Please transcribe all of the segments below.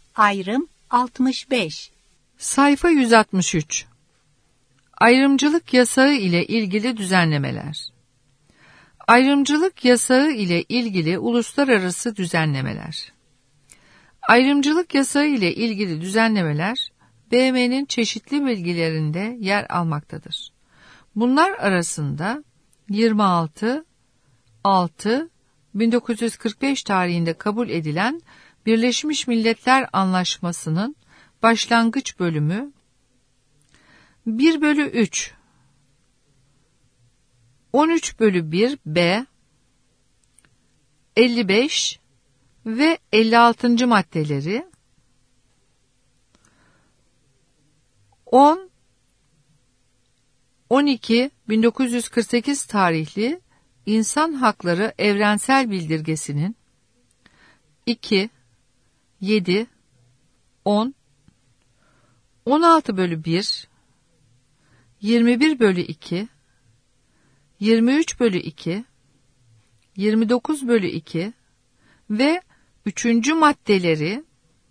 Ayrım 65. Sayfa 163. Ayrımcılık yasağı ile ilgili düzenlemeler. Ayrımcılık yasağı ile ilgili uluslararası düzenlemeler. Ayrımcılık yasağı ile ilgili düzenlemeler, BM'nin çeşitli bilgilerinde yer almaktadır. Bunlar arasında 26.6.1945 tarihinde kabul edilen Birleşmiş Milletler Anlaşması'nın başlangıç bölümü 1/3, 13/1b, 55 ve 56. maddeleri, 10-12-1948 tarihli İnsan Hakları Evrensel Bildirgesi'nin 2, 7, 10, 16/1, 21/2, 23/2, 29/2 ve 3. maddeleri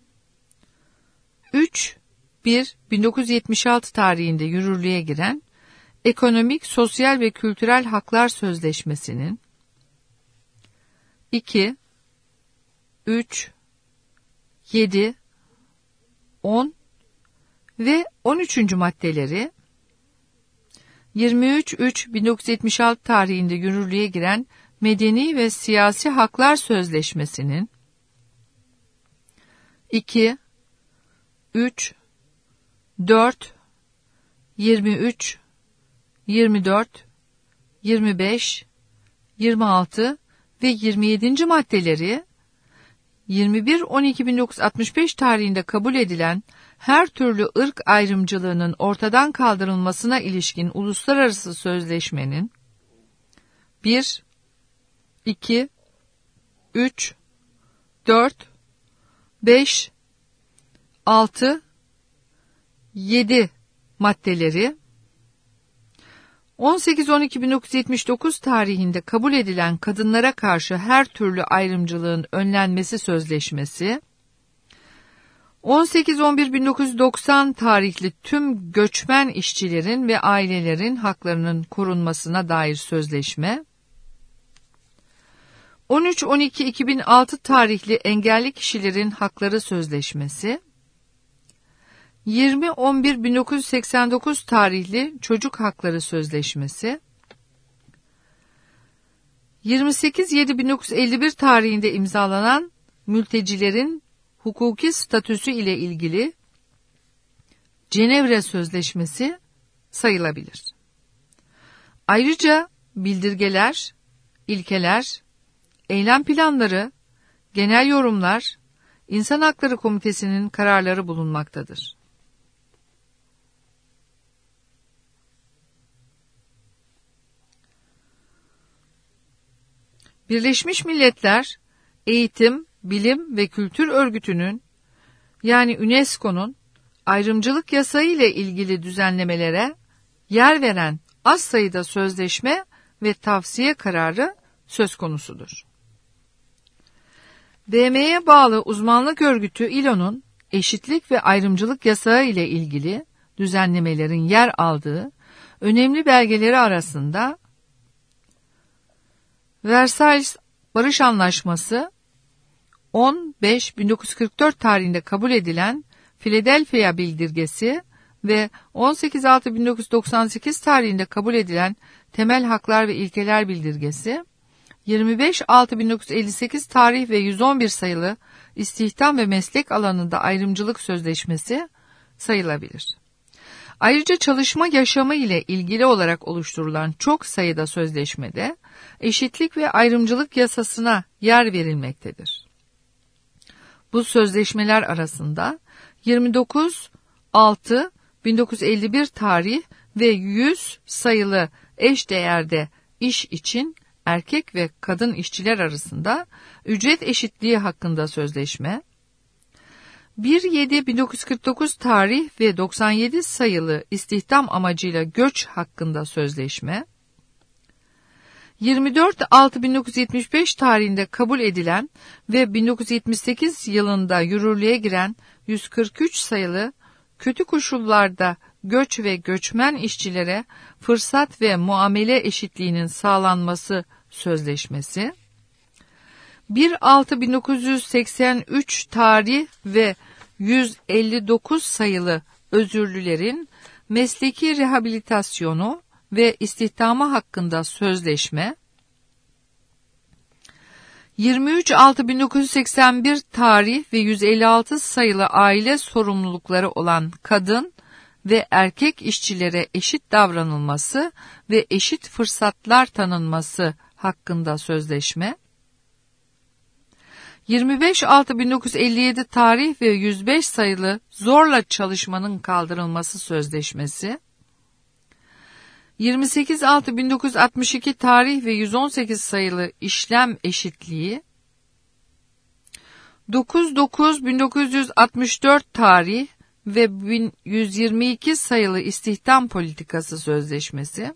3/1-1976 tarihinde yürürlüğe giren Ekonomik, Sosyal ve Kültürel Haklar Sözleşmesi'nin 2, 3, 7, 10 ve 13. maddeleri 23/3/1976 tarihinde yürürlüğe giren Medeni ve Siyasi Haklar Sözleşmesi'nin 2, 3, 4, 23, 24, 25, 26 ve 27. maddeleri 21.12.1965 tarihinde kabul edilen her türlü ırk ayrımcılığının ortadan kaldırılmasına ilişkin uluslararası sözleşmenin 1, 2, 3, 4, 5, 6, 7 maddeleri 18.12.1979 tarihinde kabul edilen kadınlara karşı her türlü ayrımcılığın önlenmesi sözleşmesi, 18.11.1990 tarihli tüm göçmen işçilerin ve ailelerin haklarının korunmasına dair sözleşme, 13.12.2006 tarihli engelli kişilerin hakları sözleşmesi, 20.11.1989 tarihli Çocuk Hakları Sözleşmesi, 28.07.1951 tarihinde imzalanan mültecilerin hukuki statüsü ile ilgili Cenevre Sözleşmesi sayılabilir. Ayrıca bildirgeler, ilkeler, eylem planları, genel yorumlar, İnsan Hakları Komitesi'nin kararları bulunmaktadır. Birleşmiş Milletler Eğitim, Bilim ve Kültür Örgütü'nün yani UNESCO'nun ayrımcılık yasağı ile ilgili düzenlemelere yer veren az sayıda sözleşme ve tavsiye kararı söz konusudur. BM'ye bağlı uzmanlık örgütü ILO'nun eşitlik ve ayrımcılık yasağı ile ilgili düzenlemelerin yer aldığı önemli belgeleri arasında Versailles Barış Anlaşması, 10.5.1944 tarihinde kabul edilen Philadelphia Bildirgesi ve 18.6.1998 tarihinde kabul edilen Temel Haklar ve İlkeler Bildirgesi, 25.6.1958 tarih ve 111 sayılı İstihdam ve Meslek Alanında Ayrımcılık Sözleşmesi sayılabilir. Ayrıca çalışma yaşamı ile ilgili olarak oluşturulan çok sayıda sözleşmede eşitlik ve ayrımcılık yasasına yer verilmektedir. Bu sözleşmeler arasında 29.6.1951 tarih ve 100 sayılı eşdeğerde iş için erkek ve kadın işçiler arasında ücret eşitliği hakkında sözleşme, 1.7.1949 tarih ve 97 sayılı istihdam amacıyla göç hakkında sözleşme, 24.6.1975 tarihinde kabul edilen ve 1978 yılında yürürlüğe giren 143 sayılı kötü koşullarda göç ve göçmen işçilere fırsat ve muamele eşitliğinin sağlanması sözleşmesi, 1.6.1983 tarih ve 159 sayılı özürlülerin mesleki rehabilitasyonu ve istihdamı hakkında sözleşme, 23.6.1981 tarih ve 156 sayılı aile sorumlulukları olan kadın ve erkek işçilere eşit davranılması ve eşit fırsatlar tanınması hakkında sözleşme, 25.6.1957 tarih ve 105 sayılı zorla çalışmanın kaldırılması sözleşmesi, 28.6.1962 tarih ve 118 sayılı işlem eşitliği, 9.9.1964 tarih ve 122 sayılı istihdam politikası sözleşmesi,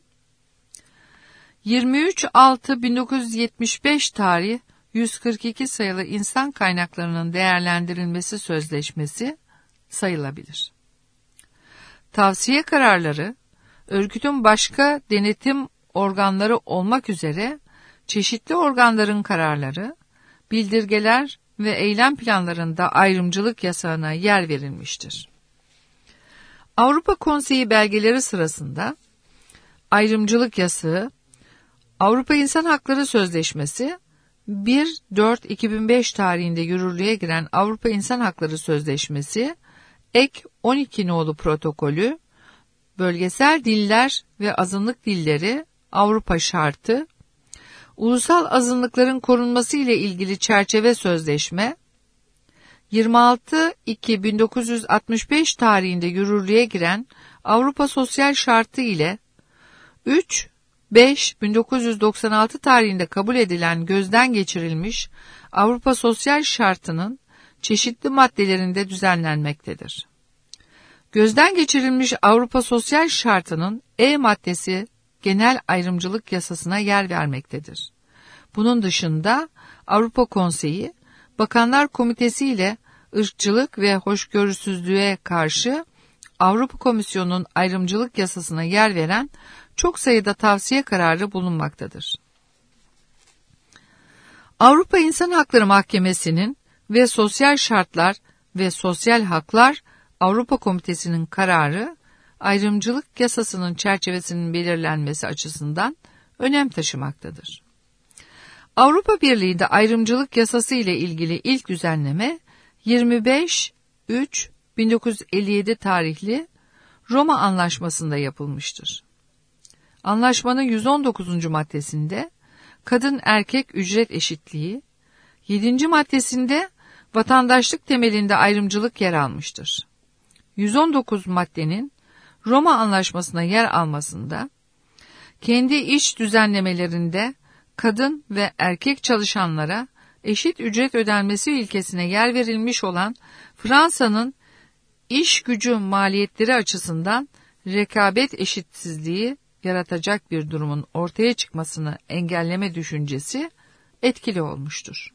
23.6.1975 tarih 142 sayılı insan kaynaklarının değerlendirilmesi sözleşmesi sayılabilir. Tavsiye kararları, örgütün başka denetim organları olmak üzere çeşitli organların kararları, bildirgeler ve eylem planlarında ayrımcılık yasağına yer verilmiştir. Avrupa Konseyi belgeleri sırasında ayrımcılık yasağı, Avrupa İnsan Hakları Sözleşmesi, 1.4.2005 tarihinde yürürlüğe giren Avrupa İnsan Hakları Sözleşmesi, ek 12 nolu protokolü, bölgesel diller ve azınlık dilleri Avrupa Şartı, ulusal azınlıkların korunması ile ilgili çerçeve sözleşme, 26.2.1965 tarihinde yürürlüğe giren Avrupa Sosyal Şartı ile 3.5.1996 tarihinde kabul edilen gözden geçirilmiş Avrupa Sosyal Şartı'nın çeşitli maddelerinde düzenlenmektedir. Gözden geçirilmiş Avrupa Sosyal Şartı'nın E maddesi genel ayrımcılık yasasına yer vermektedir. Bunun dışında Avrupa Konseyi, Bakanlar Komitesi ile ırkçılık ve hoşgörüsüzlüğe karşı Avrupa Komisyonu'nun ayrımcılık yasasına yer veren çok sayıda tavsiye kararı bulunmaktadır. Avrupa İnsan Hakları Mahkemesi'nin ve Sosyal Şartlar ve Sosyal Haklar Avrupa Komitesi'nin kararı, ayrımcılık yasasının çerçevesinin belirlenmesi açısından önem taşımaktadır. Avrupa Birliği'nde ayrımcılık yasası ile ilgili ilk düzenleme 25.3.1957 tarihli Roma Anlaşması'nda yapılmıştır. Anlaşmanın 119. maddesinde kadın erkek ücret eşitliği, 7. maddesinde vatandaşlık temelinde ayrımcılık yer almıştır. 119 maddenin Roma Anlaşması'na yer almasında, kendi iç düzenlemelerinde kadın ve erkek çalışanlara eşit ücret ödenmesi ilkesine yer verilmiş olan Fransa'nın iş gücü maliyetleri açısından rekabet eşitsizliği yaratacak bir durumun ortaya çıkmasını engelleme düşüncesi etkili olmuştur.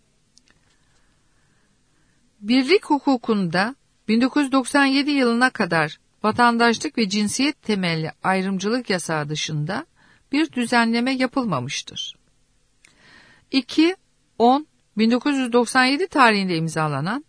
Birlik hukukunda 1997 yılına kadar vatandaşlık ve cinsiyet temelli ayrımcılık yasağı dışında bir düzenleme yapılmamıştır. 2.10.1997 tarihinde imzalanan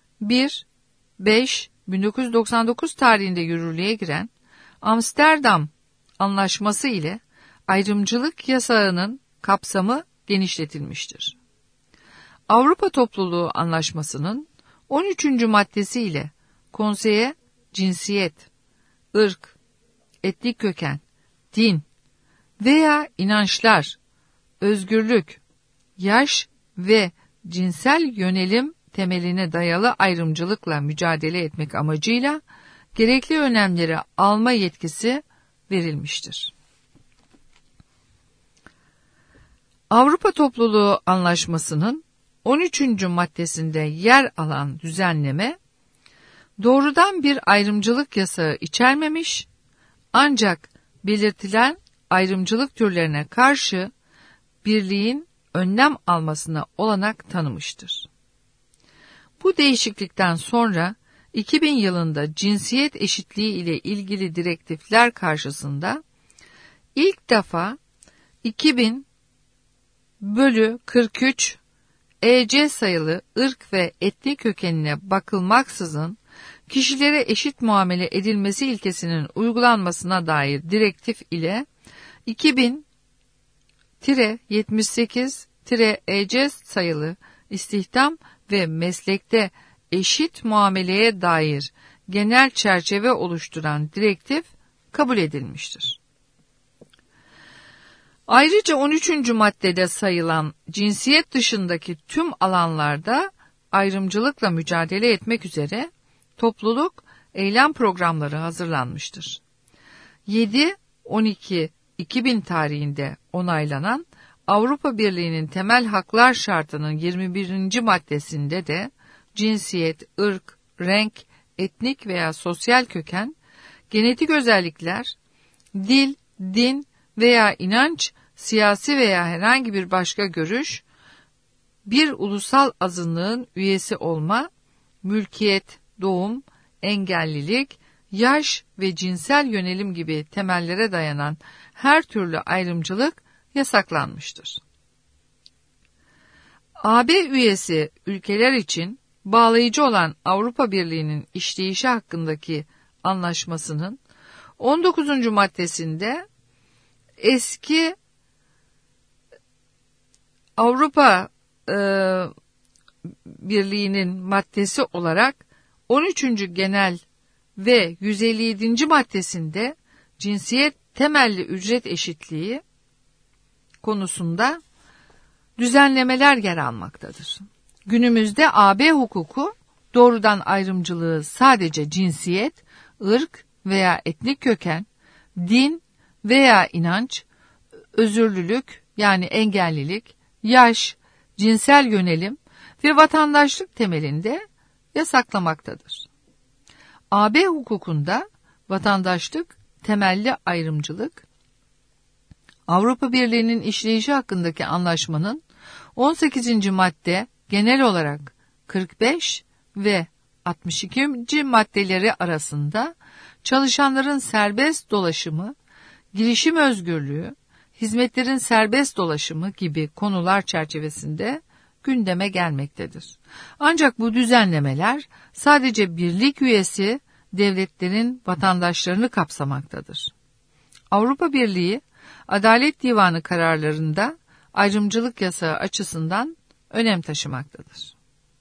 1.5.1999 tarihinde yürürlüğe giren Amsterdam Anlaşması ile ayrımcılık yasağının kapsamı genişletilmiştir. Avrupa Topluluğu Anlaşması'nın 13. maddesi ile konseye cinsiyet, ırk, etnik köken, din veya inançlar, özgürlük, yaş ve cinsel yönelim temeline dayalı ayrımcılıkla mücadele etmek amacıyla gerekli önlemleri alma yetkisi verilmiştir. Avrupa Topluluğu Anlaşması'nın 13. maddesinde yer alan düzenleme, doğrudan bir ayrımcılık yasağı içermemiş, ancak belirtilen ayrımcılık türlerine karşı birliğin önlem almasına olanak tanımıştır. Bu değişiklikten sonra 2000 yılında cinsiyet eşitliği ile ilgili direktifler karşısında ilk defa 2000/43 EC sayılı ırk ve etnik kökenine bakılmaksızın kişilere eşit muamele edilmesi ilkesinin uygulanmasına dair direktif ile 2000-78-EC sayılı istihdam ve meslekte eşit muameleye dair genel çerçeve oluşturan direktif kabul edilmiştir. Ayrıca 13. maddede sayılan cinsiyet dışındaki tüm alanlarda ayrımcılıkla mücadele etmek üzere topluluk eylem programları hazırlanmıştır. 7-12-2000 tarihinde onaylanan Avrupa Birliği'nin temel haklar şartının 21. maddesinde de cinsiyet, ırk, renk, etnik veya sosyal köken, genetik özellikler, dil, din veya inanç, siyasi veya herhangi bir başka görüş, bir ulusal azınlığın üyesi olma, mülkiyet, doğum, engellilik, yaş ve cinsel yönelim gibi temellere dayanan her türlü ayrımcılık yasaklanmıştır. AB üyesi ülkeler için bağlayıcı olan Avrupa Birliği'nin işleyişi hakkındaki anlaşmasının 19. maddesinde eski Avrupa Birliği'nin maddesi olarak 13. genel ve 157. maddesinde cinsiyet temelli ücret eşitliği konusunda düzenlemeler yer almaktadır. Günümüzde AB hukuku doğrudan ayrımcılığı sadece cinsiyet, ırk veya etnik köken, din veya inanç, özürlülük yani engellilik, yaş, cinsel yönelim ve vatandaşlık temelinde yasaklamaktadır. AB hukukunda vatandaşlık temelli ayrımcılık, Avrupa Birliği'nin işleyişi hakkındaki anlaşmanın 18. madde genel olarak 45 ve 62. maddeleri arasında çalışanların serbest dolaşımı, girişim özgürlüğü, hizmetlerin serbest dolaşımı gibi konular çerçevesinde gündeme gelmektedir. Ancak bu düzenlemeler sadece birlik üyesi devletlerin vatandaşlarını kapsamaktadır. Avrupa Birliği Adalet Divanı kararlarında ayrımcılık yasağı açısından önem taşımaktadır.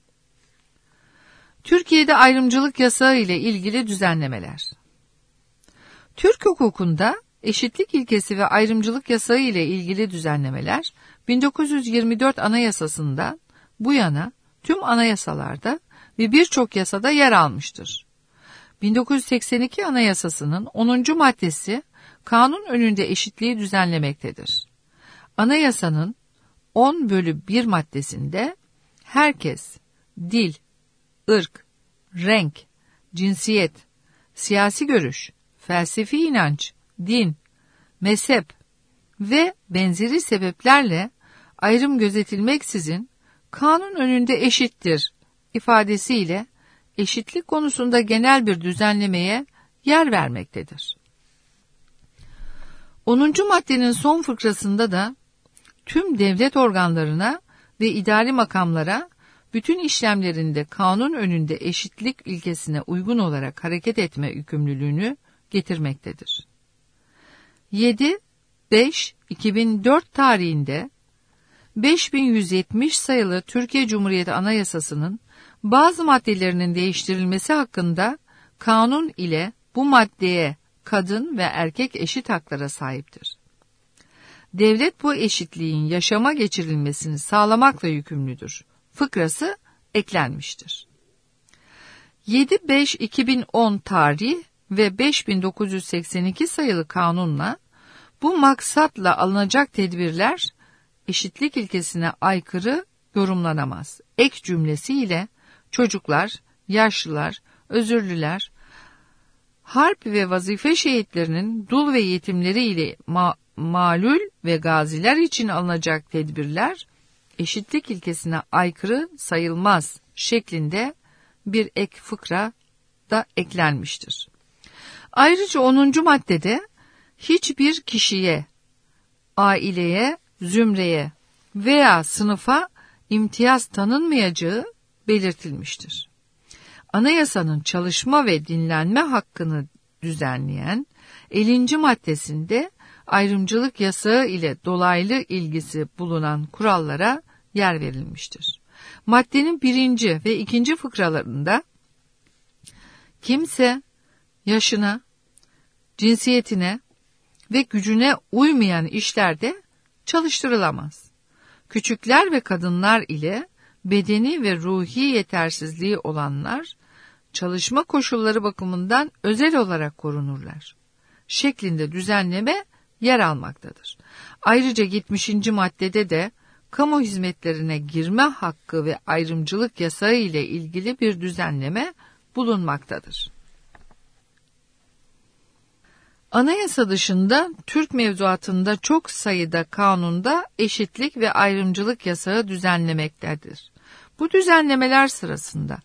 Türkiye'de ayrımcılık yasağı ile ilgili düzenlemeler. Türk hukukunda eşitlik ilkesi ve ayrımcılık yasağı ile ilgili düzenlemeler 1924 Anayasası'ndan bu yana tüm anayasalarda ve birçok yasada yer almıştır. 1982 Anayasası'nın 10. maddesi kanun önünde eşitliği düzenlemektedir. Anayasanın 10/1 maddesinde herkes dil, ırk, renk, cinsiyet, siyasi görüş, felsefi inanç, din, mezhep ve benzeri sebeplerle ayrım gözetilmeksizin kanun önünde eşittir ifadesiyle eşitlik konusunda genel bir düzenlemeye yer vermektedir. 10. maddenin son fıkrasında da tüm devlet organlarına ve idari makamlara bütün işlemlerinde kanun önünde eşitlik ilkesine uygun olarak hareket etme yükümlülüğünü getirmektedir. 7-5-2004 tarihinde 5170 sayılı Türkiye Cumhuriyeti Anayasası'nın bazı maddelerinin değiştirilmesi hakkında kanun ile bu maddeye kadın ve erkek eşit haklara sahiptir. Devlet bu eşitliğin yaşama geçirilmesini sağlamakla yükümlüdür. Fıkrası eklenmiştir. 7-5-2010 tarih ve 5982 sayılı kanunla bu maksatla alınacak tedbirler eşitlik ilkesine aykırı yorumlanamaz. Ek cümlesiyle çocuklar, yaşlılar, özürlüler, harp ve vazife şehitlerinin dul ve yetimleri ile malul ve gaziler için alınacak tedbirler eşitlik ilkesine aykırı sayılmaz şeklinde bir ek fıkra da eklenmiştir. Ayrıca 10. maddede hiçbir kişiye, aileye, zümreye veya sınıfa imtiyaz tanınmayacağı belirtilmiştir. Anayasanın çalışma ve dinlenme hakkını düzenleyen 50. maddesinde ayrımcılık yasağı ile dolaylı ilgisi bulunan kurallara yer verilmiştir. Maddenin 1. ve 2. fıkralarında kimse yaşına, cinsiyetine ve gücüne uymayan işlerde çalıştırılamaz. Küçükler ve kadınlar ile bedeni ve ruhi yetersizliği olanlar çalışma koşulları bakımından özel olarak korunurlar şeklinde düzenleme yer almaktadır. Ayrıca 70. maddede de kamu hizmetlerine girme hakkı ve ayrımcılık yasağı ile ilgili bir düzenleme bulunmaktadır. Anayasa dışında Türk mevzuatında çok sayıda kanunda eşitlik ve ayrımcılık yasağı düzenlemektedir. Bu düzenlemeler sırasında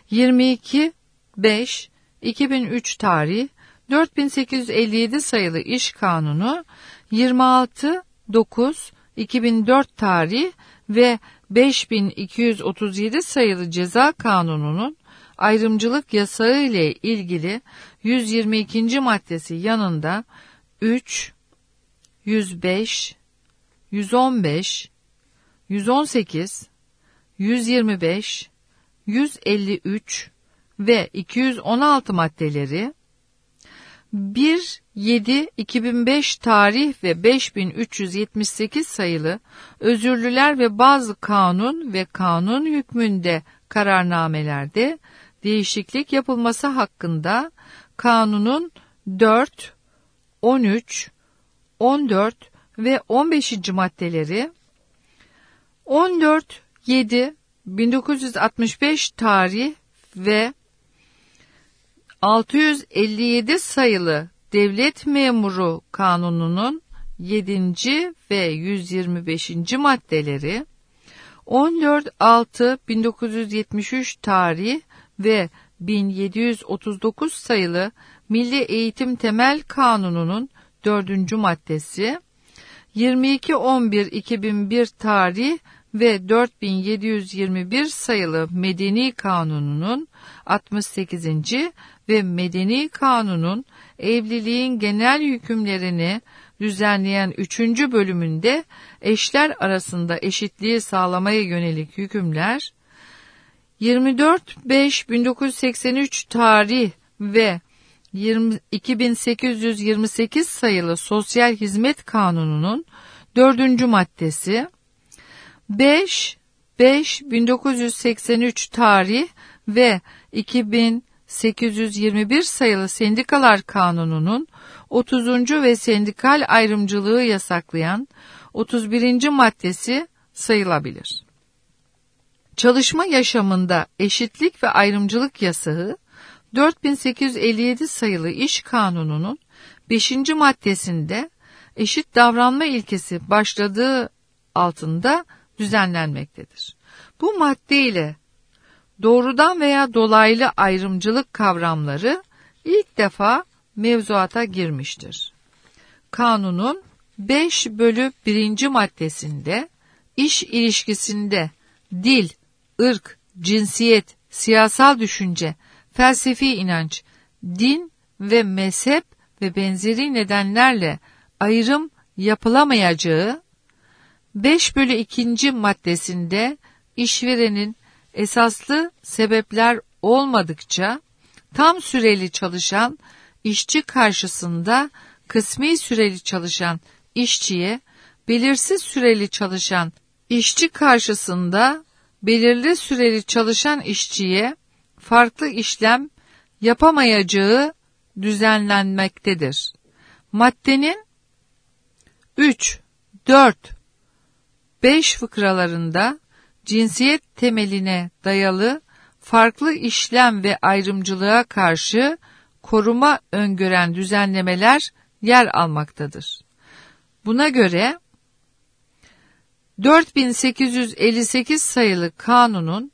22.5.2003 tarih 4857 sayılı İş Kanunu, 26.9.2004 tarih ve 5237 sayılı Ceza Kanunu'nun ayrımcılık yasağı ile ilgili 122. maddesi yanında 3, 105, 115, 118, 125, 153 ve 216 maddeleri 1.7.2005 tarih ve 5378 sayılı özürlüler ve bazı kanun ve kanun hükmünde kararnamelerde değişiklik yapılması hakkında kanunun 4, 13, 14 ve 15. maddeleri 14.7.1965 tarih ve 657 sayılı Devlet Memuru Kanunu'nun 7. ve 125. maddeleri 14.6.1973 tarih ve 1739 sayılı Milli Eğitim Temel Kanunu'nun 4. maddesi 22.11.2001 tarih ve 4721 sayılı Medeni Kanunu'nun 68. ve Medeni Kanun'un evliliğin genel hükümlerini düzenleyen 3. bölümünde eşler arasında eşitliği sağlamaya yönelik hükümler 24.5.1983 tarih ve 2828 sayılı Sosyal Hizmet Kanunu'nun 4. maddesi 5.5.1983 tarih ve 2821 sayılı Sendikalar Kanunu'nun 30. ve sendikal ayrımcılığı yasaklayan 31. maddesi sayılabilir. Çalışma yaşamında eşitlik ve ayrımcılık yasağı 4857 sayılı İş Kanunu'nun 5. maddesinde eşit davranma ilkesi başladığı altında düzenlenmektedir. Bu madde ile doğrudan veya dolaylı ayrımcılık kavramları ilk defa mevzuata girmiştir. Kanunun 5/1. maddesinde iş ilişkisinde dil, ırk, cinsiyet, siyasal düşünce, felsefi inanç, din ve mezhep ve benzeri nedenlerle ayrım yapılamayacağı, 5/2. maddesinde işverenin esaslı sebepler olmadıkça tam süreli çalışan işçi karşısında kısmi süreli çalışan işçiye, belirsiz süreli çalışan işçi karşısında belirli süreli çalışan işçiye farklı işlem yapamayacağı düzenlenmektedir. Maddenin 3, 4, 5 fıkralarında cinsiyet temeline dayalı farklı işlem ve ayrımcılığa karşı koruma öngören düzenlemeler yer almaktadır. Buna göre 4858 sayılı kanunun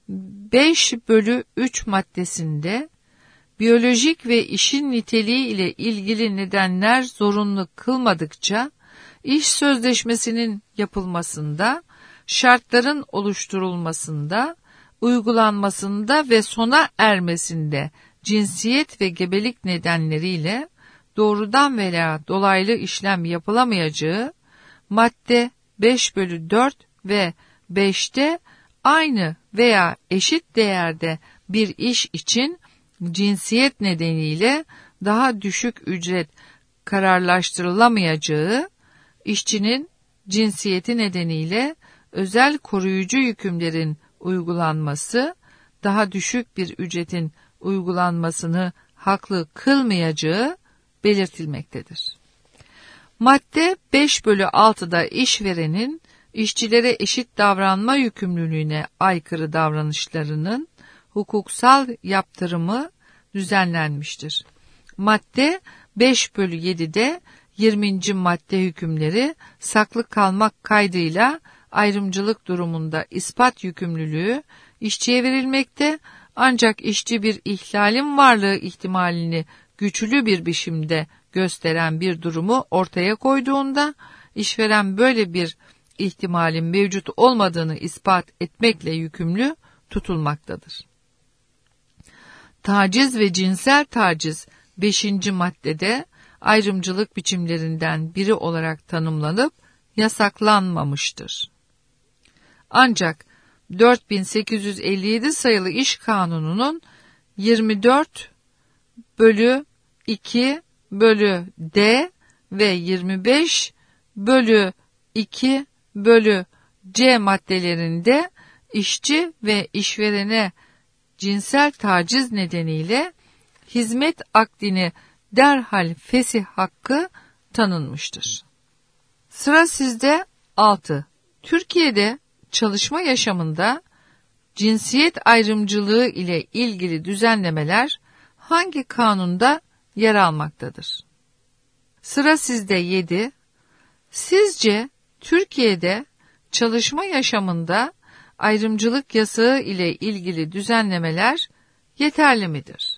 5/3 maddesinde biyolojik ve işin niteliği ile ilgili nedenler zorunlu kılmadıkça iş sözleşmesinin yapılmasında, şartların oluşturulmasında, uygulanmasında ve sona ermesinde cinsiyet ve gebelik nedenleriyle doğrudan veya dolaylı işlem yapılamayacağı, madde 5/4 ve 5'te aynı veya eşit değerde bir iş için cinsiyet nedeniyle daha düşük ücret kararlaştırılamayacağı, işçinin cinsiyeti nedeniyle özel koruyucu yükümlerin uygulanması, daha düşük bir ücretin uygulanmasını haklı kılmayacağı belirtilmektedir. Madde 5/6'da işverenin işçilere eşit davranma yükümlülüğüne aykırı davranışlarının hukuksal yaptırımı düzenlenmiştir. Madde 5/7'de 20. madde hükümleri saklı kalmak kaydıyla ayrımcılık durumunda ispat yükümlülüğü işçiye verilmekte, ancak işçi bir ihlalin varlığı ihtimalini güçlü bir biçimde gösteren bir durumu ortaya koyduğunda işveren böyle bir ihtimalin mevcut olmadığını ispat etmekle yükümlü tutulmaktadır. Taciz ve cinsel taciz 5. maddede ayrımcılık biçimlerinden biri olarak tanımlanıp yasaklanmamıştır. Ancak 4857 sayılı İş Kanunu'nun 24/2/D ve 25/2/C maddelerinde işçi ve işverene cinsel taciz nedeniyle hizmet akdini derhal fesih hakkı tanınmıştır. Sıra sizde 6. Türkiye'de çalışma yaşamında cinsiyet ayrımcılığı ile ilgili düzenlemeler hangi kanunda yer almaktadır? Sıra sizde 7. Sizce Türkiye'de çalışma yaşamında ayrımcılık yasağı ile ilgili düzenlemeler yeterli midir?